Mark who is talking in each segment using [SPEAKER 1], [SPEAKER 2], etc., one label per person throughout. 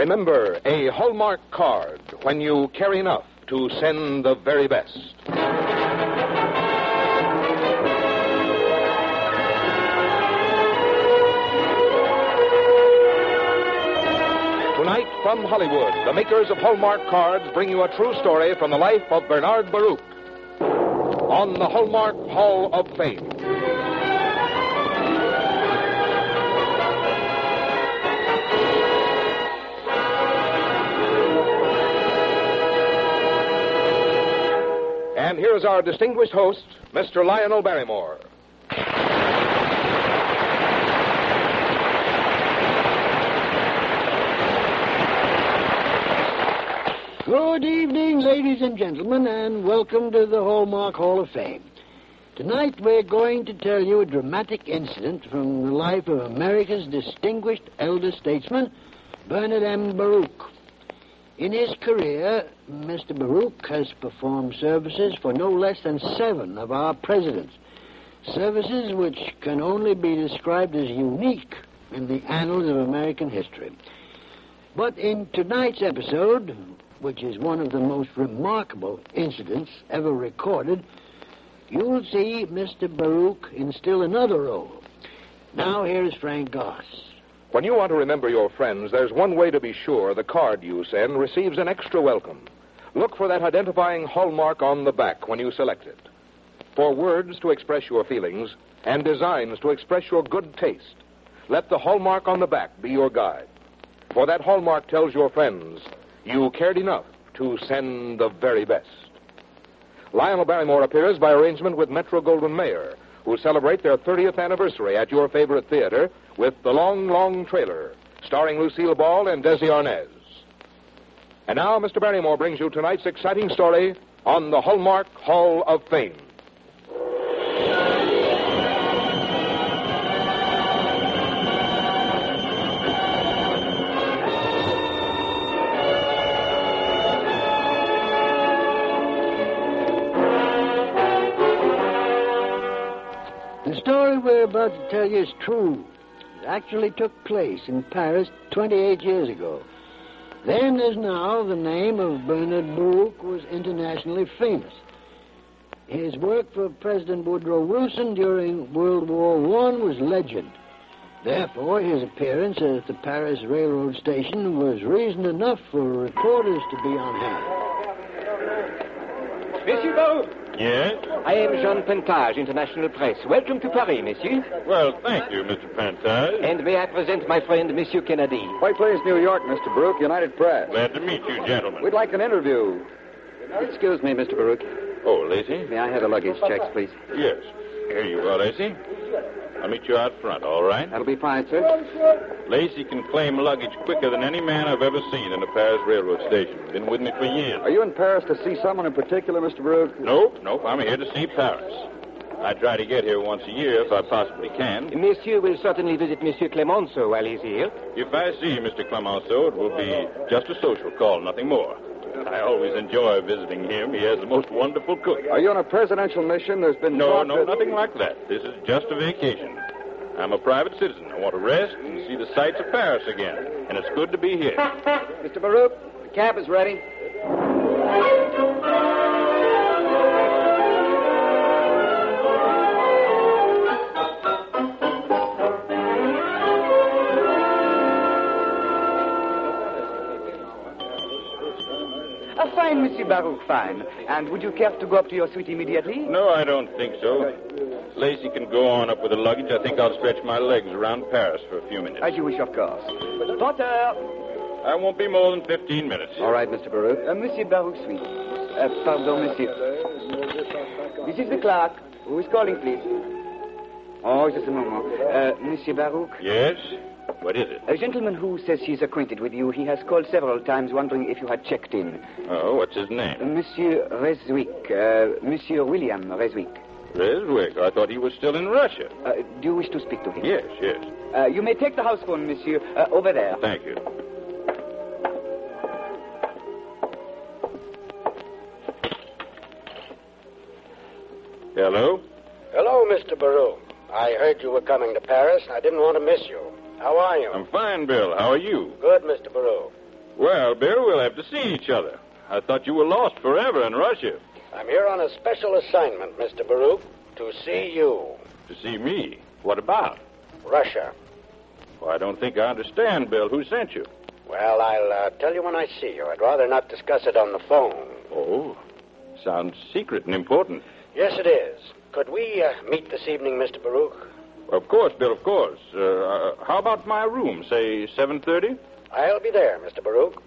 [SPEAKER 1] Remember, a Hallmark card when you carry enough to send the very best. Tonight, from Hollywood, the makers of Hallmark cards bring you a true story from the life of Bernard Baruch on the Hallmark Hall of Fame. And here's our distinguished host, Mr. Lionel Barrymore.
[SPEAKER 2] Good evening, ladies and gentlemen, and welcome to the Hallmark Hall of Fame. Tonight we're going to tell you a dramatic incident from the life of America's distinguished elder statesman, Bernard M. Baruch. In his career, Mr. Baruch has performed services for no less than 7 of our presidents, services which can only be described as unique in the annals of American history. But in tonight's episode, which is one of the most remarkable incidents ever recorded, you'll see Mr. Baruch in still another role. Now here's Frank Goss.
[SPEAKER 1] When you want to remember your friends, there's one way to be sure the card you send receives an extra welcome. Look for that identifying hallmark on the back when you select it. For words to express your feelings and designs to express your good taste, let the hallmark on the back be your guide. For that hallmark tells your friends you cared enough to send the very best. Lionel Barrymore appears by arrangement with Metro-Goldwyn-Mayer, who celebrate their 30th anniversary at your favorite theater with The Long, Long Trailer, starring Lucille Ball and Desi Arnaz. And now, Mr. Barrymore brings you tonight's exciting story on the Hallmark Hall of Fame.
[SPEAKER 2] The story we're about to tell you is true. It actually took place in Paris 28 years ago. Then, as now, the name of Bernard Baruch was internationally famous. His work for President Woodrow Wilson during World War I was legend. Therefore, his appearance at the Paris railroad station was reason enough for reporters to be on hand.
[SPEAKER 3] Monsieur Baruch.
[SPEAKER 4] Yes?
[SPEAKER 3] I am Jean Pentage, International Press. Welcome to Paris, monsieur.
[SPEAKER 4] Well, thank you, Mr. Pentage.
[SPEAKER 3] And may I present my friend, Monsieur Kennedy.
[SPEAKER 5] White Plains, New York, Mr. Baruch, United Press.
[SPEAKER 4] Glad to meet you, gentlemen.
[SPEAKER 5] We'd like an interview. Excuse me, Mr. Baruch.
[SPEAKER 4] Oh, Lacey?
[SPEAKER 5] May I have the luggage checks, please?
[SPEAKER 4] Yes. Here you are, Lacey. I'll meet you out front, all right?
[SPEAKER 5] That'll be fine, sir.
[SPEAKER 4] Lacey can claim luggage quicker than any man I've ever seen in a Paris railroad station. Been with me for years.
[SPEAKER 5] Are you in Paris to see someone in particular, Mr. Baruch?
[SPEAKER 4] Nope. I'm here to see Paris. I try to get here once a year if I possibly can.
[SPEAKER 3] Monsieur will certainly visit Monsieur Clemenceau while he's here.
[SPEAKER 4] If I see Mr. Clemenceau, it will be just a social call, nothing more. I always enjoy visiting him. He has the most wonderful cook.
[SPEAKER 5] Are you on a presidential mission? There's been
[SPEAKER 4] No, nothing like that. This is just a vacation. I'm a private citizen. I want to rest and see the sights of Paris again. And it's good to be here.
[SPEAKER 5] Mr. Baruch, the cab is ready.
[SPEAKER 3] Fine, Monsieur Baruch, fine. And would you care to go up to your suite immediately?
[SPEAKER 4] No, I don't think so. Lacey can go on up with the luggage. I think I'll stretch my legs around Paris for a few minutes.
[SPEAKER 3] As you wish, of course. Porter!
[SPEAKER 4] I won't be more than 15 minutes.
[SPEAKER 5] All right, Mr. Baruch.
[SPEAKER 3] Monsieur Baruch's suite. Pardon, monsieur. This is the clerk. Who is calling, please? Oh, just a moment. Monsieur Baruch?
[SPEAKER 4] Yes? What is it?
[SPEAKER 3] A gentleman who says he's acquainted with you. He has called several times wondering if you had checked in.
[SPEAKER 4] Oh, what's his name?
[SPEAKER 3] Monsieur Reswick. Monsieur William Reswick.
[SPEAKER 4] Reswick? I thought he was still in Russia.
[SPEAKER 3] Do you wish to speak to him?
[SPEAKER 4] Yes.
[SPEAKER 3] You may take the house phone, monsieur. Over there.
[SPEAKER 4] Thank you. Hello?
[SPEAKER 6] Hello, Mr. Baruch. I heard you were coming to Paris, and I didn't want to miss you. How are you?
[SPEAKER 4] I'm fine, Bill. How are you?
[SPEAKER 6] Good, Mr. Baruch.
[SPEAKER 4] Well, Bill, we'll have to see each other. I thought you were lost forever in Russia.
[SPEAKER 6] I'm here on a special assignment, Mr. Baruch, to see you.
[SPEAKER 4] To see me? What about?
[SPEAKER 6] Russia.
[SPEAKER 4] Well, I don't think I understand, Bill. Who sent you?
[SPEAKER 6] Well, I'll tell you when I see you. I'd rather not discuss it on the phone.
[SPEAKER 4] Oh, sounds secret and important.
[SPEAKER 6] Yes, it is. Could we meet this evening, Mr. Baruch?
[SPEAKER 4] Of course, Bill, of course. How about my room? Say 7:30?
[SPEAKER 6] I'll be there, Mr. Baruch.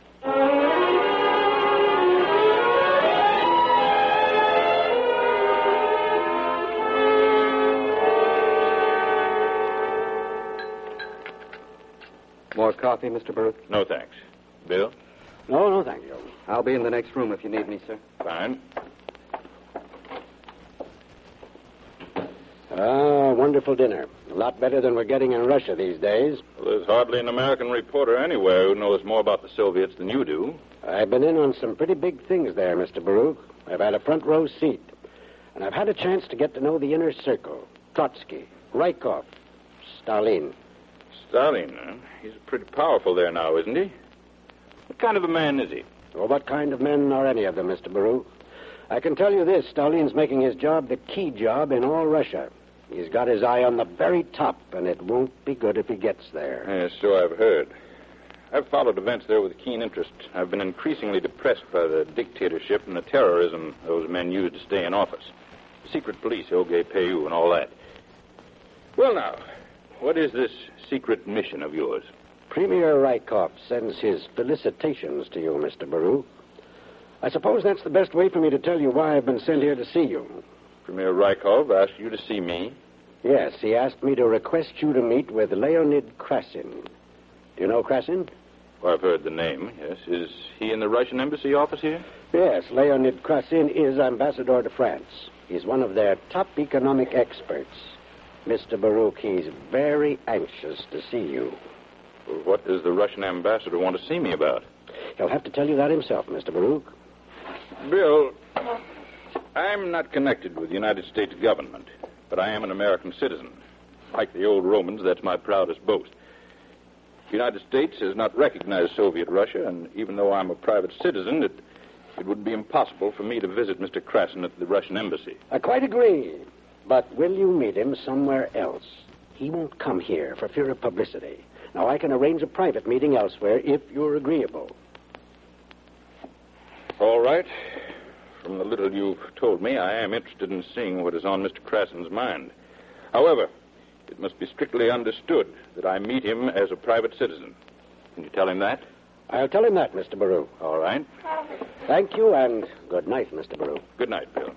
[SPEAKER 5] More coffee, Mr. Baruch?
[SPEAKER 4] No, thanks. Bill?
[SPEAKER 2] No, thank you.
[SPEAKER 5] I'll be in the next room if you need me, sir.
[SPEAKER 4] Fine.
[SPEAKER 2] Wonderful dinner. A lot better than we're getting in Russia these days.
[SPEAKER 4] Well, there's hardly an American reporter anywhere who knows more about the Soviets than you do.
[SPEAKER 2] I've been in on some pretty big things there, Mr. Baruch. I've had a front row seat. And I've had a chance to get to know the inner circle. Trotsky, Rykov, Stalin.
[SPEAKER 4] Stalin, huh? He's pretty powerful there now, isn't he? What kind of a man is he?
[SPEAKER 2] Well, what kind of men are any of them, Mr. Baruch? I can tell you this, Stalin's making his job the key job in all Russia. He's got his eye on the very top, and it won't be good if he gets there.
[SPEAKER 4] Yes, so I've heard. I've followed events there with keen interest. I've been increasingly depressed by the dictatorship and the terrorism those men use to stay in office. Secret police, OGPU, and all that. Well, now, what is this secret mission of yours?
[SPEAKER 2] Premier Rykov sends his felicitations to you, Mr. Baruch. I suppose that's the best way for me to tell you why I've been sent here to see you.
[SPEAKER 4] Premier Rykov asked you to see me?
[SPEAKER 2] Yes, he asked me to request you to meet with Leonid Krasin. Do you know Krasin?
[SPEAKER 4] Well, I've heard the name, yes. Is he in the Russian embassy office here?
[SPEAKER 2] Yes, Leonid Krasin is ambassador to France. He's one of their top economic experts. Mr. Baruch, he's very anxious to see you.
[SPEAKER 4] Well, what does the Russian ambassador want to see me about?
[SPEAKER 2] He'll have to tell you that himself, Mr. Baruch.
[SPEAKER 4] Bill, I'm not connected with the United States government, but I am an American citizen. Like the old Romans, that's my proudest boast. The United States has not recognized Soviet Russia, and even though I'm a private citizen, it would be impossible for me to visit Mr. Krasin at the Russian embassy.
[SPEAKER 2] I quite agree. But will you meet him somewhere else? He won't come here for fear of publicity. Now, I can arrange a private meeting elsewhere if you're agreeable.
[SPEAKER 4] All right. From the little you've told me, I am interested in seeing what is on Mr. Krasin's mind. However, it must be strictly understood that I meet him as a private citizen. Can you tell him that?
[SPEAKER 2] I'll tell him that, Mr. Baruch.
[SPEAKER 4] All right.
[SPEAKER 2] Thank you, and good night, Mr. Baruch.
[SPEAKER 4] Good night, Bill.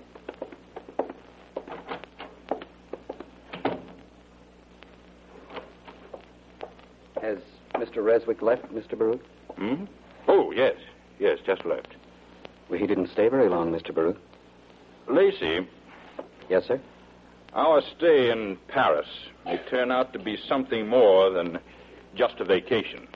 [SPEAKER 5] Has Mr. Reswick left, Mr. Baruch?
[SPEAKER 4] Hmm? Oh, yes. Yes, just left.
[SPEAKER 5] Well, he didn't stay very long, Mr. Baruch.
[SPEAKER 4] Lacey,
[SPEAKER 5] Yes, sir?
[SPEAKER 4] our stay in Paris may turn out to be something more than just a vacation.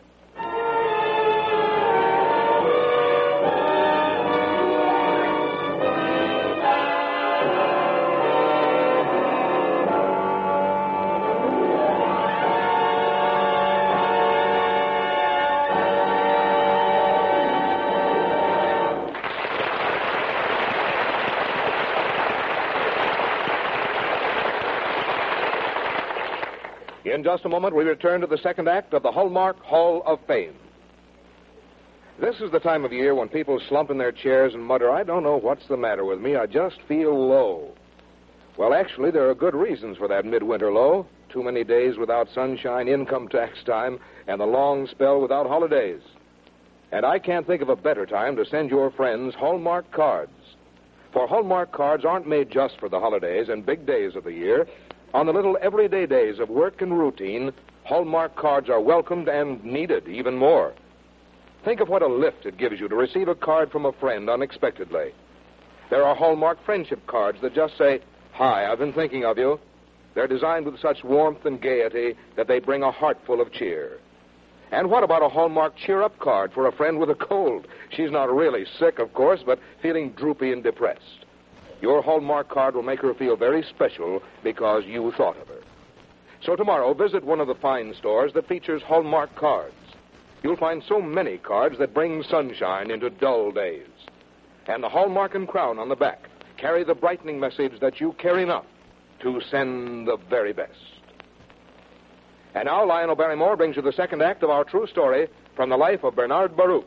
[SPEAKER 1] In just a moment, we return to the second act of the Hallmark Hall of Fame. This is the time of year when people slump in their chairs and mutter, I don't know what's the matter with me, I just feel low. Well, actually, there are good reasons for that midwinter low. Too many days without sunshine, income tax time, and the long spell without holidays. And I can't think of a better time to send your friends Hallmark cards. For Hallmark cards aren't made just for the holidays and big days of the year. On the little everyday days of work and routine, Hallmark cards are welcomed and needed even more. Think of what a lift it gives you to receive a card from a friend unexpectedly. There are Hallmark friendship cards that just say, Hi, I've been thinking of you. They're designed with such warmth and gaiety that they bring a heart full of cheer. And what about a Hallmark cheer-up card for a friend with a cold? She's not really sick, of course, but feeling droopy and depressed. Your Hallmark card will make her feel very special because you thought of her. So tomorrow, visit one of the fine stores that features Hallmark cards. You'll find so many cards that bring sunshine into dull days. And the Hallmark and Crown on the back carry the brightening message that you care enough to send the very best. And now Lionel Barrymore brings you the second act of our true story from the life of Bernard Baruch.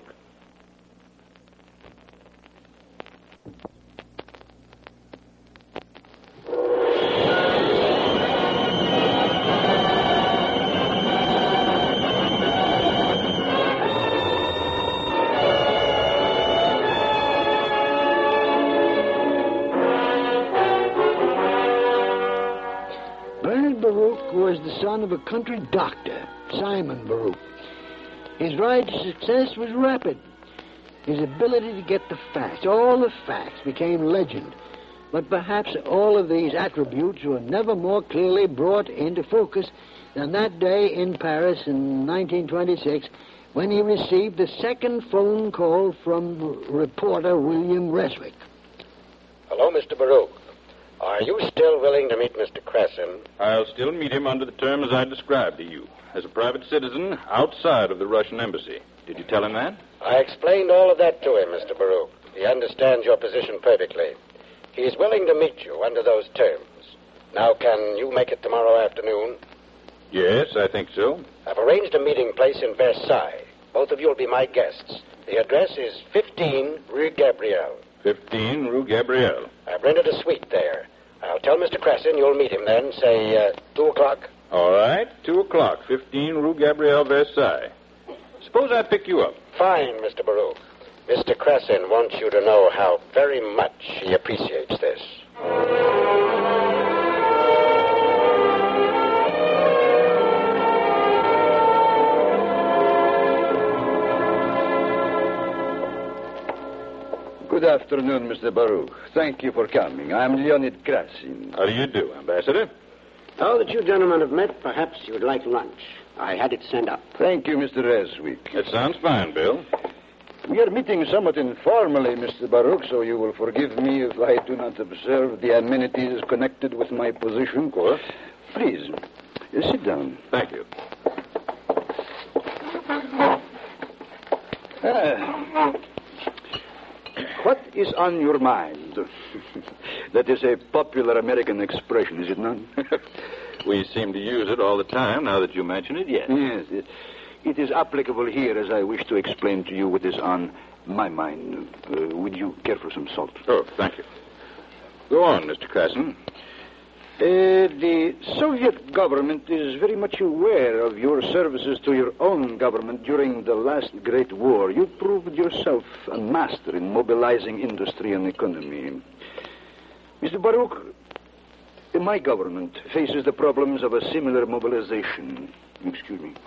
[SPEAKER 2] Baruch was the son of a country doctor, Simon Baruch. His ride to success was rapid. His ability to get the facts, all the facts, became legend. But perhaps all of these attributes were never more clearly brought into focus than that day in Paris in 1926 when he received the second phone call from reporter William Reswick.
[SPEAKER 6] Hello, Mr. Baruch. Are you still willing to meet Mr. Cresson?
[SPEAKER 4] I'll still meet him under the terms I described to you, as a private citizen outside of the Russian embassy. Did you tell him that?
[SPEAKER 6] I explained all of that to him, Mr. Baruch. He understands your position perfectly. He is willing to meet you under those terms. Now, can you make it tomorrow afternoon?
[SPEAKER 4] Yes, I think so.
[SPEAKER 6] I've arranged a meeting place in Versailles. Both of you will be my guests. The address is 15 Rue Gabriel.
[SPEAKER 4] 15 Rue Gabriel.
[SPEAKER 6] I've rented a suite there. I'll tell Mr. Cresson you'll meet him then, say, 2 o'clock.
[SPEAKER 4] All right, 2 o'clock, 15 Rue Gabriel, Versailles. Suppose I pick you up.
[SPEAKER 6] Fine, Mr. Baruch. Mr. Cresson wants you to know how very much he appreciates this.
[SPEAKER 7] Good afternoon, Mr. Baruch. Thank you for coming. I'm Leonid Krasin.
[SPEAKER 4] How do you do, Ambassador?
[SPEAKER 8] Now that you gentlemen have met, perhaps you would like lunch. I had it sent up.
[SPEAKER 7] Thank you, Mr. Reswick.
[SPEAKER 4] That sounds fine, Bill.
[SPEAKER 7] We are meeting somewhat informally, Mr. Baruch, so you will forgive me if I do not observe the amenities connected with my position.
[SPEAKER 4] Of course.
[SPEAKER 7] Please, sit down.
[SPEAKER 4] Thank you.
[SPEAKER 7] What is on your mind? That is a popular American expression, is it not?
[SPEAKER 4] We seem to use it all the time, now that you mention it, yes.
[SPEAKER 7] Yes. It is applicable here as I wish to explain to you what is on my mind. Would you care for some salt?
[SPEAKER 4] Oh, thank you. Go on, Mr. Cresson.
[SPEAKER 7] The Soviet government is very much aware of your services to your own government during the last Great War. You proved yourself a master in mobilizing industry and economy. Mr. Baruch, my government faces the problems of a similar mobilization. Excuse me.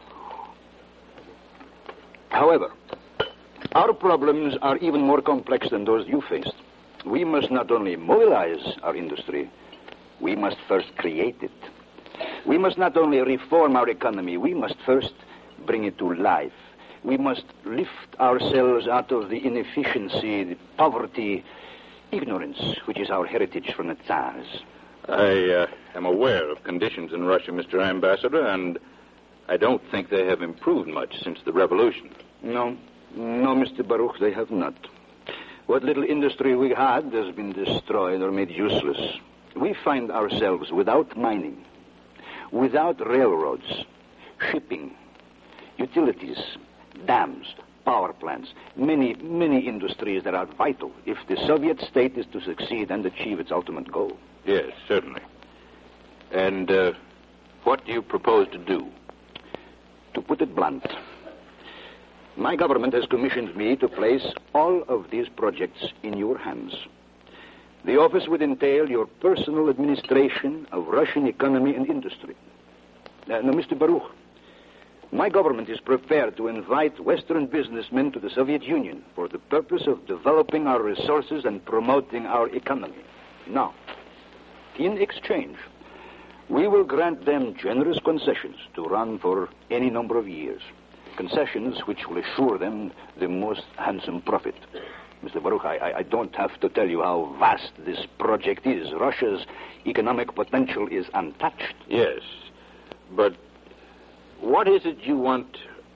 [SPEAKER 7] However, our problems are even more complex than those you faced. We must not only mobilize our industry, we must first create it. We must not only reform our economy, we must first bring it to life. We must lift ourselves out of the inefficiency, the poverty, ignorance, which is our heritage from the Tsars.
[SPEAKER 4] I am aware of conditions in Russia, Mr. Ambassador, and I don't think they have improved much since the revolution.
[SPEAKER 7] No, Mr. Baruch, they have not. What little industry we had has been destroyed or made useless. We find ourselves without mining, without railroads, shipping, utilities, dams, power plants, many industries that are vital if the Soviet state is to succeed and achieve its ultimate goal.
[SPEAKER 4] Yes, certainly. And what do you propose to do?
[SPEAKER 7] To put it blunt, my government has commissioned me to place all of these projects in your hands. The office would entail your personal administration of Russian economy and industry. Now, Mr. Baruch, my government is prepared to invite Western businessmen to the Soviet Union for the purpose of developing our resources and promoting our economy. Now, in exchange, we will grant them generous concessions to run for any number of years. Concessions which will assure them the most handsome profit. Mr. Baruch, I don't have to tell you how vast this project is. Russia's economic potential is untouched.
[SPEAKER 4] Yes, but what is it you want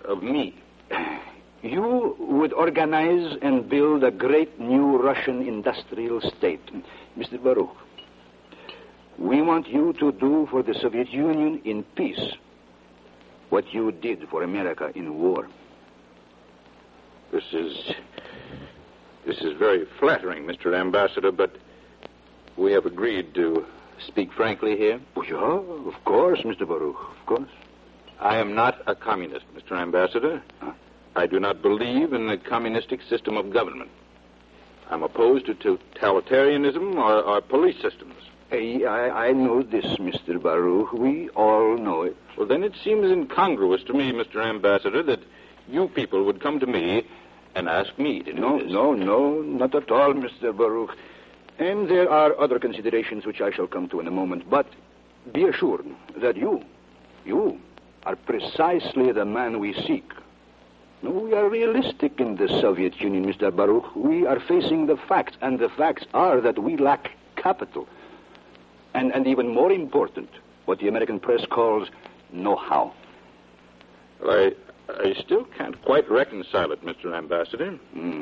[SPEAKER 4] of me?
[SPEAKER 7] You would organize and build a great new Russian industrial state. Mr. Baruch, we want you to do for the Soviet Union in peace what you did for America in war.
[SPEAKER 4] This is very flattering, Mr. Ambassador, but we have agreed to speak frankly here.
[SPEAKER 7] Oh, yeah, of course, Mr. Baruch, of course.
[SPEAKER 4] I am not a communist, Mr. Ambassador.
[SPEAKER 7] Huh?
[SPEAKER 4] I do not believe in the communistic system of government. I'm opposed to totalitarianism or police systems.
[SPEAKER 7] I know this, Mr. Baruch. We all know it.
[SPEAKER 4] Well, then it seems incongruous to me, Mr. Ambassador, that you people would come to me and ask me to do this.
[SPEAKER 7] No, not at all, Mr. Baruch. And there are other considerations which I shall come to in a moment. But be assured that you are precisely the man we seek. No, we are realistic in the Soviet Union, Mr. Baruch. We are facing the facts, and the facts are that we lack capital. And even more important, what the American press calls know-how.
[SPEAKER 4] Well, I still can't quite reconcile it, Mr. Ambassador.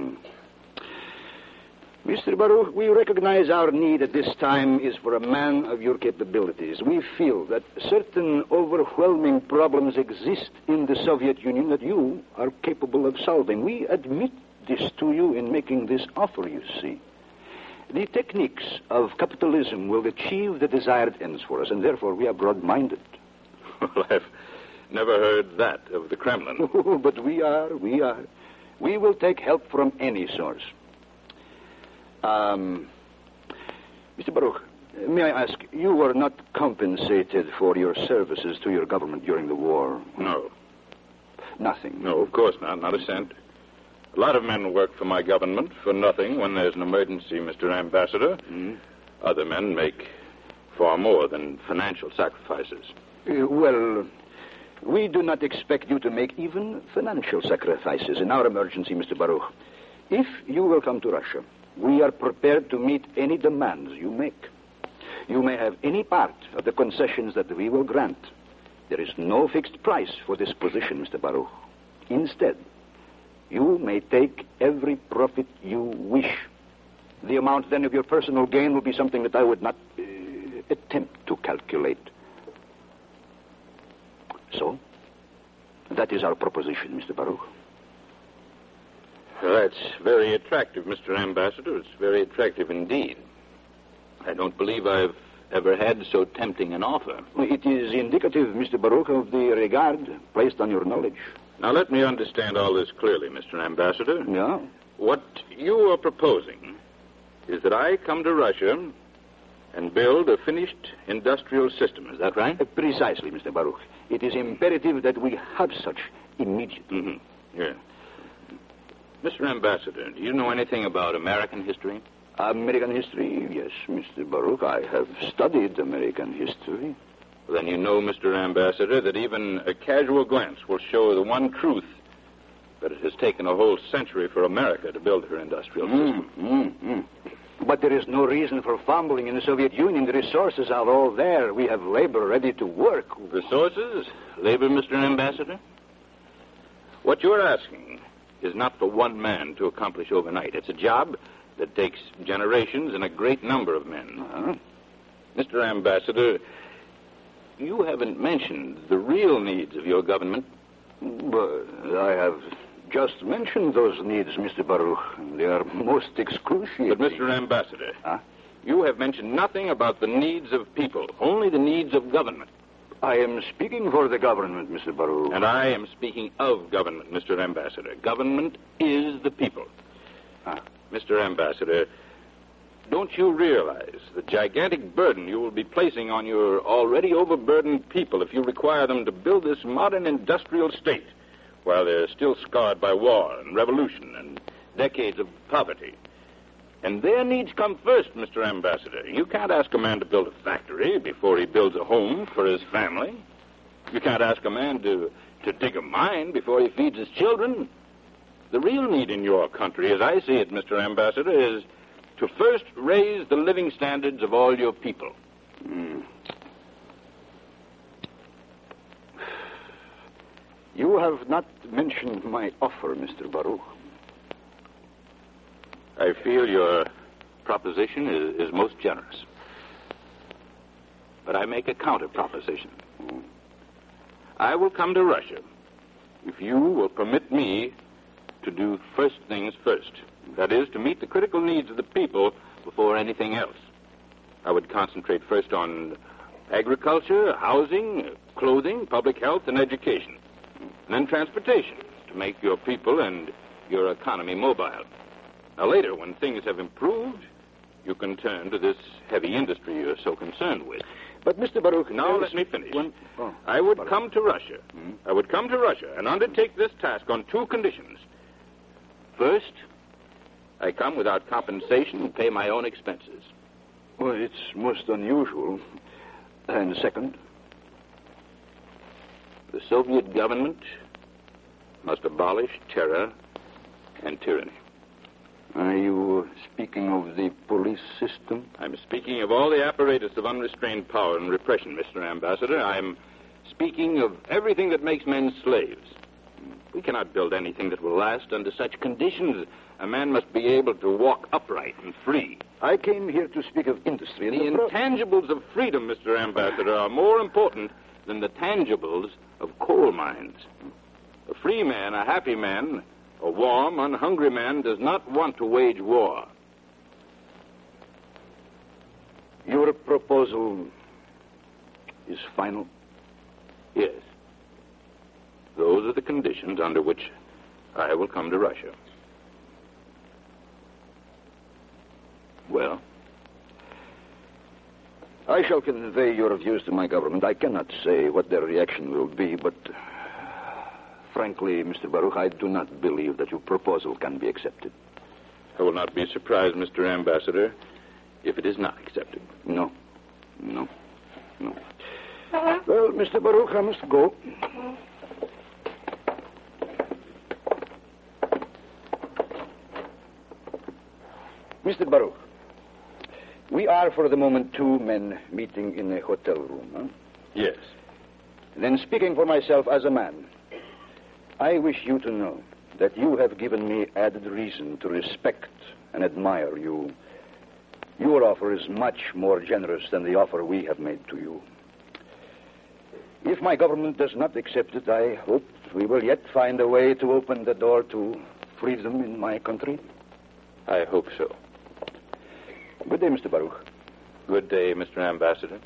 [SPEAKER 7] Mr. Baruch, we recognize our need at this time is for a man of your capabilities. We feel that certain overwhelming problems exist in the Soviet Union that you are capable of solving. We admit this to you in making this offer, you see. The techniques of capitalism will achieve the desired ends for us, and therefore we are broad-minded.
[SPEAKER 4] Well, I've never heard that of the Kremlin.
[SPEAKER 7] But we are. We will take help from any source. Mr. Baruch, may I ask, you were not compensated for your services to your government during the war?
[SPEAKER 4] No.
[SPEAKER 7] Nothing?
[SPEAKER 4] No, of course not. Not a cent. A lot of men work for my government for nothing when there's an emergency, Mr. Ambassador. Other men make far more than financial sacrifices.
[SPEAKER 7] Well, we do not expect you to make even financial sacrifices in our emergency, Mr. Baruch. If you will come to Russia, we are prepared to meet any demands you make. You may have any part of the concessions that we will grant. There is no fixed price for this position, Mr. Baruch. Instead, you may take every profit you wish. The amount, then, of your personal gain will be something that I would not attempt to calculate. So, that is our proposition, Mr. Baruch.
[SPEAKER 4] Well, that's very attractive, Mr. Ambassador. It's very attractive indeed. I don't believe I've ever had so tempting an offer.
[SPEAKER 7] It is indicative, Mr. Baruch, of the regard placed on your knowledge.
[SPEAKER 4] Now, let me understand all this clearly, Mr. Ambassador.
[SPEAKER 7] Yeah?
[SPEAKER 4] What you are proposing is that I come to Russia and build a finished industrial system. Is that right?
[SPEAKER 7] Precisely, Mr. Baruch. It is imperative that we have such immediately.
[SPEAKER 4] Yeah. Mr. Ambassador, do you know anything about American history?
[SPEAKER 7] American history? Yes, Mr. Baruch. I have studied American history.
[SPEAKER 4] Then you know, Mr. Ambassador, that even a casual glance will show the one truth, that it has taken a whole century for America to build her industrial system.
[SPEAKER 7] But there is no reason for fumbling in the Soviet Union. The resources are all there. We have labor ready to work.
[SPEAKER 4] Resources? Labor, Mr. Ambassador? What you're asking is not for one man to accomplish overnight. It's a job that takes generations and a great number of men. Mr. Ambassador, you haven't mentioned the real needs of your government.
[SPEAKER 7] But I have just mentioned those needs, Mr. Baruch. They are most excruciating.
[SPEAKER 4] But, Mr. Ambassador, you have mentioned nothing about the needs of people, only the needs of government.
[SPEAKER 7] I am speaking for the government, Mr. Baruch.
[SPEAKER 4] And I am speaking of government, Mr. Ambassador. Government is the people. Mr. Ambassador, don't you realize the gigantic burden you will be placing on your already overburdened people if you require them to build this modern industrial state while they're still scarred by war and revolution and decades of poverty? And their needs come first, Mr. Ambassador. You can't ask a man to build a factory before he builds a home for his family. You can't ask a man to dig a mine before he feeds his children. The real need in your country, as I see it, Mr. Ambassador, is to first raise the living standards of all your people.
[SPEAKER 7] You have not mentioned my offer, Mr. Baruch.
[SPEAKER 4] I feel your proposition is most generous. But I make a counter proposition. I will come to Russia if you will permit me to do first things first. That is, to meet the critical needs of the people before anything else. I would concentrate first on agriculture, housing, clothing, public health, and education. And then transportation, to make your people and your economy mobile. Now, later, when things have improved, you can turn to this heavy industry you're so concerned with.
[SPEAKER 7] But, Mr. Baruch...
[SPEAKER 4] Now, let me finish. I would come to Russia. I would come to Russia and undertake this task on two conditions. First, I come without compensation and pay my own expenses.
[SPEAKER 7] Well, it's most unusual. And second?
[SPEAKER 4] The Soviet government must abolish terror and tyranny.
[SPEAKER 7] Are you speaking of the police system?
[SPEAKER 4] I'm speaking of all the apparatus of unrestrained power and repression, Mr. Ambassador. I'm speaking of everything that makes men slaves. We cannot build anything that will last under such conditions. A man must be able to walk upright and free.
[SPEAKER 7] I came here to speak of industry. And
[SPEAKER 4] the intangibles of freedom, Mr. Ambassador, are more important than the tangibles of coal mines. A free man, a happy man, a warm, unhungry man does not want to wage war.
[SPEAKER 7] Your proposal is final?
[SPEAKER 4] Yes. Those are the conditions under which I will come to Russia. Well?
[SPEAKER 7] I shall convey your views to my government. I cannot say what their reaction will be, but frankly, Mr. Baruch, I do not believe that your proposal can be accepted.
[SPEAKER 4] I will not be surprised, Mr. Ambassador, if it is not accepted.
[SPEAKER 7] No. Well, Mr. Baruch, I must go. Mr. Baruch, we are for the moment two men meeting in a hotel room, huh?
[SPEAKER 4] Yes.
[SPEAKER 7] Then speaking for myself as a man, I wish you to know that you have given me added reason to respect and admire you. Your offer is much more generous than the offer we have made to you. If my government does not accept it, I hope we will yet find a way to open the door to freedom in my country.
[SPEAKER 4] I hope so.
[SPEAKER 7] Good day, Mr. Baruch.
[SPEAKER 4] Good day, Mr. Ambassador.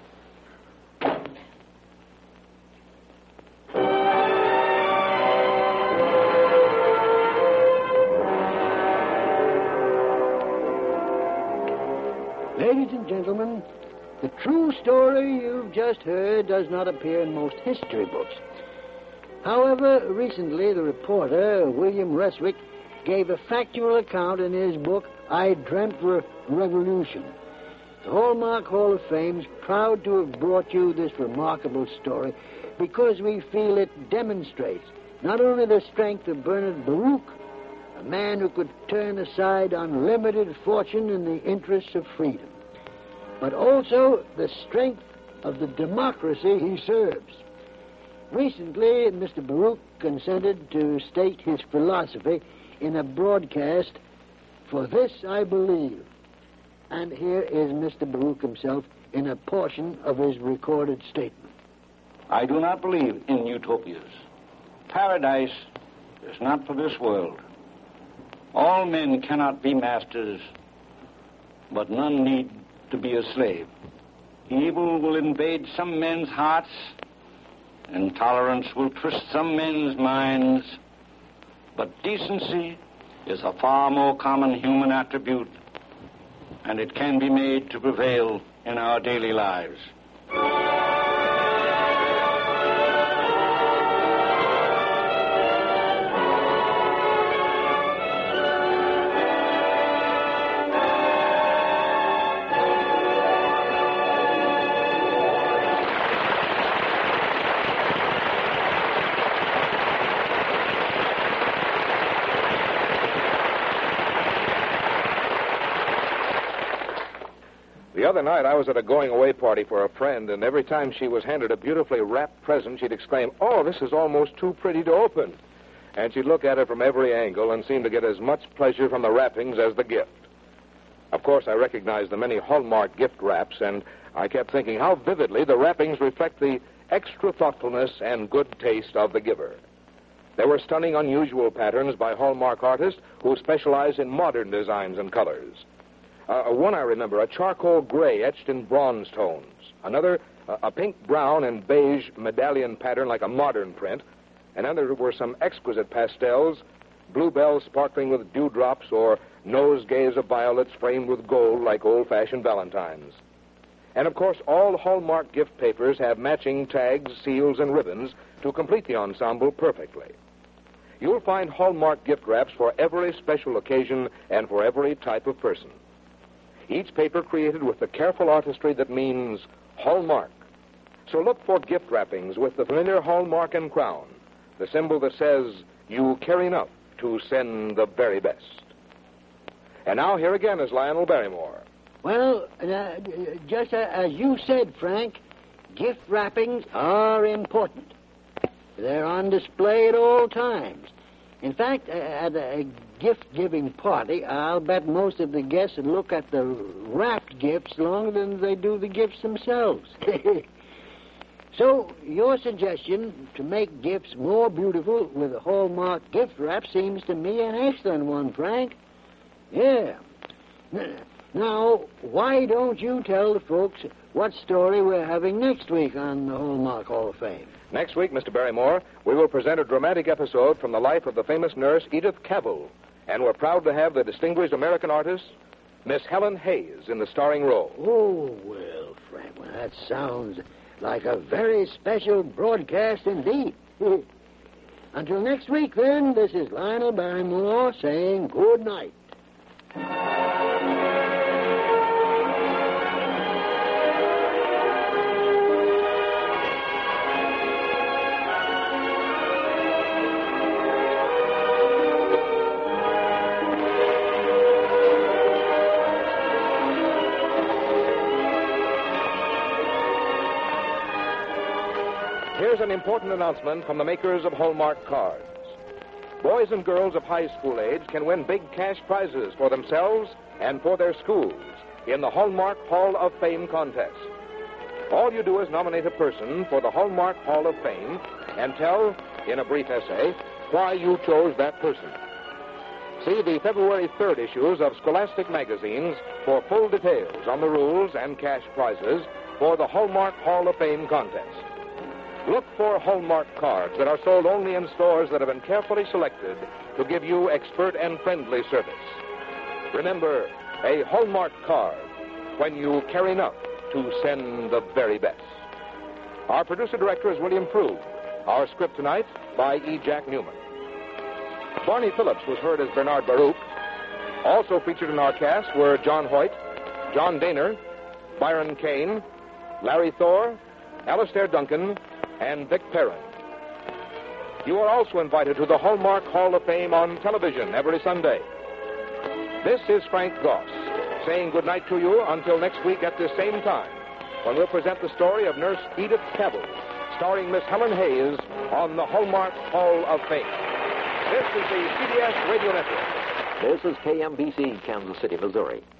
[SPEAKER 2] Ladies and gentlemen, the true story you've just heard does not appear in most history books. However, recently the reporter, William Reswick, gave a factual account in his book, I Dreamt of Revolution. The Hallmark Hall of Fame is proud to have brought you this remarkable story because we feel it demonstrates not only the strength of Bernard Baruch, a man who could turn aside unlimited fortune in the interests of freedom, but also the strength of the democracy he serves. Recently, Mr. Baruch consented to state his philosophy in a broadcast, For This I Believe. And here is Mr. Baruch himself in a portion of his recorded statement.
[SPEAKER 9] I do not believe in utopias. Paradise is not for this world. All men cannot be masters, but none need to be a slave. Evil will invade some men's hearts, intolerance will twist some men's minds, but decency is a far more common human attribute, and it can be made to prevail in our daily lives.
[SPEAKER 1] The other night, I was at a going-away party for a friend, and every time she was handed a beautifully wrapped present, she'd exclaim, "Oh, this is almost too pretty to open." And she'd look at it from every angle and seem to get as much pleasure from the wrappings as the gift. Of course, I recognized the many Hallmark gift wraps, and I kept thinking how vividly the wrappings reflect the extra thoughtfulness and good taste of the giver. There were stunning, unusual patterns by Hallmark artists who specialize in modern designs and colors. One I remember, a charcoal gray etched in bronze tones. Another, a pink, brown, and beige medallion pattern like a modern print. And then there were some exquisite pastels, bluebells sparkling with dewdrops, or nosegays of violets framed with gold like old-fashioned valentines. And, of course, all Hallmark gift papers have matching tags, seals, and ribbons to complete the ensemble perfectly. You'll find Hallmark gift wraps for every special occasion and for every type of person. Each paper created with the careful artistry that means Hallmark. So look for gift wrappings with the familiar Hallmark and crown, the symbol that says you care enough to send the very best. And now here again is Lionel Barrymore.
[SPEAKER 2] Well, just as you said, Frank, gift wrappings are important. They're on display at all times. In fact, at a gift-giving party, I'll bet most of the guests would look at the wrapped gifts longer than they do the gifts themselves. So, your suggestion to make gifts more beautiful with a Hallmark gift wrap seems to me an excellent one, Frank. Yeah. Now, why don't you tell the folks what story we're having next week on the Hallmark Hall of Fame?
[SPEAKER 1] Next week, Mr. Barrymore, we will present a dramatic episode from the life of the famous nurse Edith Cavell. And we're proud to have the distinguished American artist, Miss Helen Hayes, in the starring role.
[SPEAKER 2] Oh, well, Frank, well, that sounds like a very special broadcast indeed. Until next week, then, this is Lionel Barrymore saying good night.
[SPEAKER 1] Here's an important announcement from the makers of Hallmark cards. Boys and girls of high school age can win big cash prizes for themselves and for their schools in the Hallmark Hall of Fame contest. All you do is nominate a person for the Hallmark Hall of Fame and tell, in a brief essay, why you chose that person. See the February 3rd issues of Scholastic magazines for full details on the rules and cash prizes for the Hallmark Hall of Fame contest. Look for Hallmark cards that are sold only in stores that have been carefully selected to give you expert and friendly service. Remember, a Hallmark card when you care enough to send the very best. Our producer-director is William Prue. Our script tonight by E. Jack Newman. Barney Phillips was heard as Bernard Baruch. Also featured in our cast were John Hoyt, John Daner, Byron Kane, Larry Thor, Alistair Duncan, and Vic Perrin. You are also invited to the Hallmark Hall of Fame on television every Sunday. This is Frank Goss, saying goodnight to you until next week at this same time, when we'll present the story of Nurse Edith Cavell, starring Miss Helen Hayes on the Hallmark Hall of Fame. This is the CBS Radio Network.
[SPEAKER 10] This is KMBC, Kansas City, Missouri.